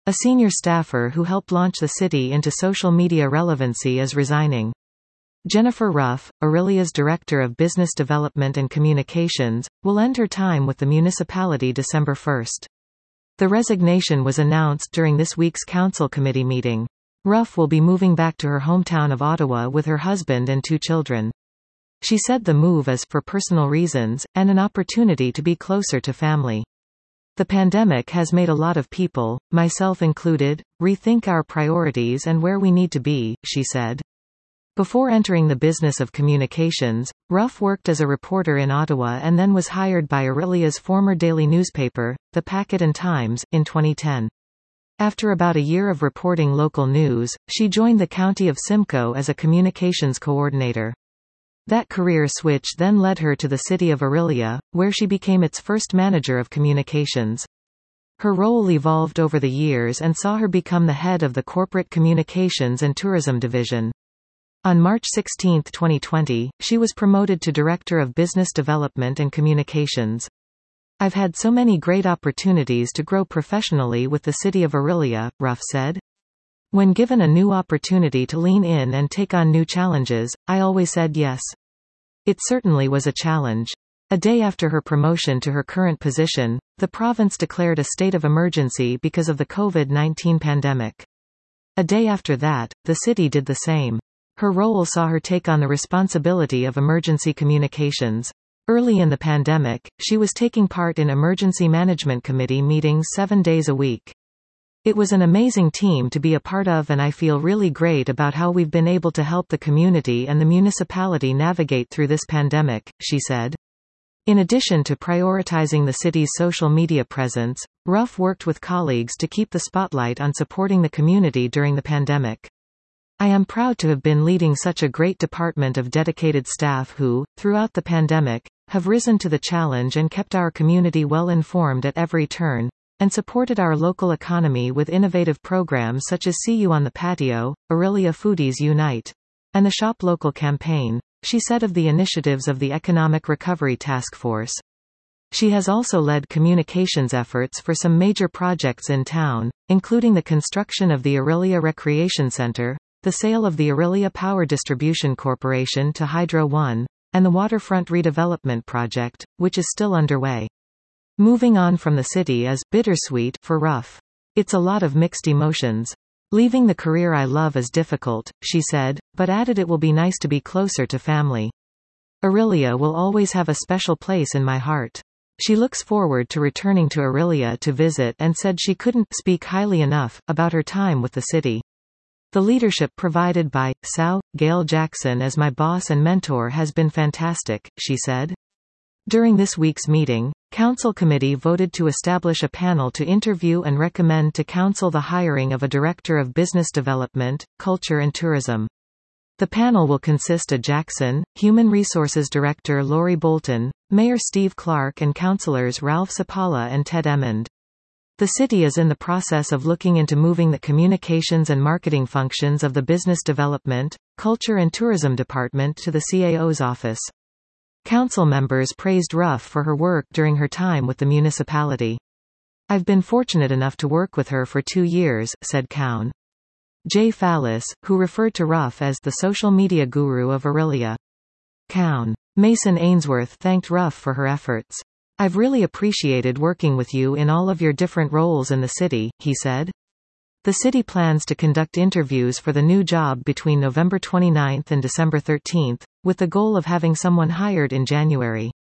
A senior staffer who helped launch the city into social media relevancy is resigning. Jennifer Ruff, Aurelia's Director of Business Development and Communications, will end her time with the municipality December 1. The resignation was announced during this week's council committee meeting. Ruff will be moving back to her hometown of Ottawa with her husband and 2 children. She said the move is for personal reasons, and an opportunity to be closer to family. The pandemic has made a lot of people, myself included, rethink our priorities and where we need to be, she said. Before entering the business of communications, Ruff worked as a reporter in Ottawa and then was hired by Aurelia's former daily newspaper, The Packet and Times, in 2010. After about a year of reporting local news, she joined the County of Simcoe as a communications coordinator. That career switch then led her to the city of Orillia, where she became its first manager of communications. Her role evolved over the years and saw her become the head of the Corporate Communications and Tourism Division. On March 16, 2020, she was promoted to Director of Business Development and Communications. I've had so many great opportunities to grow professionally with the city of Orillia, Ruff said. When given a new opportunity to lean in and take on new challenges, I always said yes. It certainly was a challenge. A day after her promotion to her current position, the province declared a state of emergency because of the COVID-19 pandemic. A day after that, the city did the same. Her role saw her take on the responsibility of emergency communications. Early in the pandemic, she was taking part in emergency management committee meetings 7 days a week. It was an amazing team to be a part of, and I feel really great about how we've been able to help the community and the municipality navigate through this pandemic, she said. In addition to prioritizing the city's social media presence, Ruff worked with colleagues to keep the spotlight on supporting the community during the pandemic. I am proud to have been leading such a great department of dedicated staff who, throughout the pandemic, have risen to the challenge and kept our community well informed at every turn, and supported our local economy with innovative programs such as See You on the Patio, Orillia Foodies Unite, and the Shop Local campaign, she said of the initiatives of the Economic Recovery Task Force. She has also led communications efforts for some major projects in town, including the construction of the Orillia Recreation Center, the sale of the Orillia Power Distribution Corporation to Hydro One, and the waterfront redevelopment project, which is still underway. Moving on from the city is bittersweet for Ruff. It's a lot of mixed emotions. Leaving the career I love is difficult, she said, but added it will be nice to be closer to family. Orillia will always have a special place in my heart. She looks forward to returning to Orillia to visit and said she couldn't speak highly enough about her time with the city. The leadership provided by Sal. Gail Jackson as my boss and mentor has been fantastic, she said. During this week's meeting, Council Committee voted to establish a panel to interview and recommend to Council the hiring of a Director of Business Development, Culture and Tourism. The panel will consist of Jackson, Human Resources Director Lori Bolton, Mayor Steve Clark and Councillors Ralph Sapala and Ted Emmond. The city is in the process of looking into moving the communications and marketing functions of the Business Development, Culture and Tourism Department to the CAO's office. Council members praised Ruff for her work during her time with the municipality. I've been fortunate enough to work with her for 2 years, said Cown. Jay Fallis, who referred to Ruff as the social media guru of Orillia. Cown. Mason Ainsworth thanked Ruff for her efforts. I've really appreciated working with you in all of your different roles in the city, he said. The city plans to conduct interviews for the new job between November 29 and December 13, with the goal of having someone hired in January.